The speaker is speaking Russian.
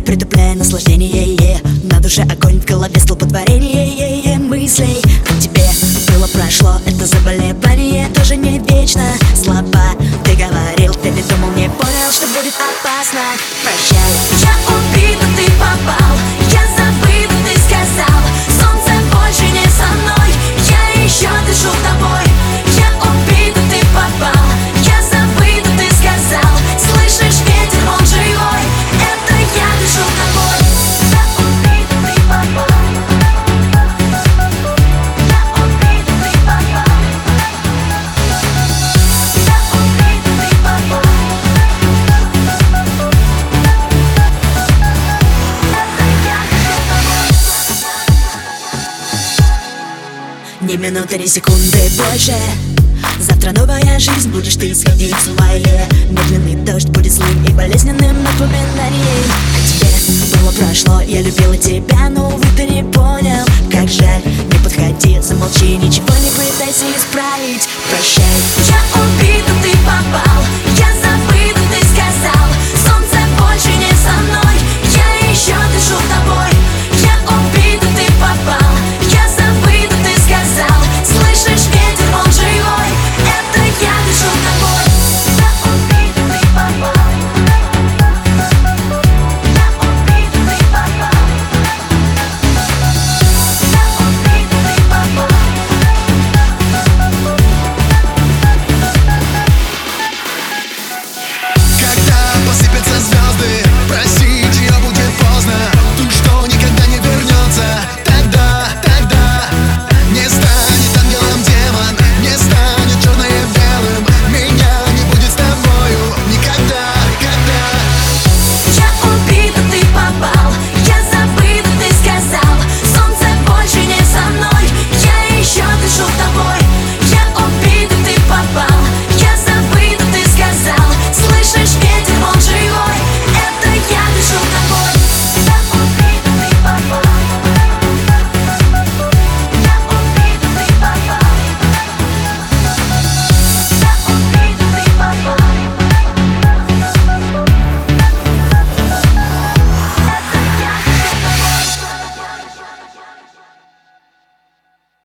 притупляя наслаждение. На душе огонь, в голове столпотворение мыслей о тебе было, прошло, это заболевание тоже не вечно. Слова ты говорил, ты ведь думал, не понял, что будет опасно. Прощай, Я убита, ты попал, я забыта, ты сказал. Солнце больше не со мной, я еще дышу тобой. Я убита, ты попал, я забыта, ты сказал. Слышишь, ветер, он живой, это я дышу тобой. Я убита, ты попал, я убита, ты попал, я убита, ты попал. ни минуты, ни секунды больше. Завтра новая жизнь, будешь ты сходить с ума. Медленный дождь будет злым и болезненным напоминанием о тебе было, прошло, я любила тебя, но, увы, ты не понял. Как жаль, не подходи, замолчи, ничего не пытайся исправить. Прощай.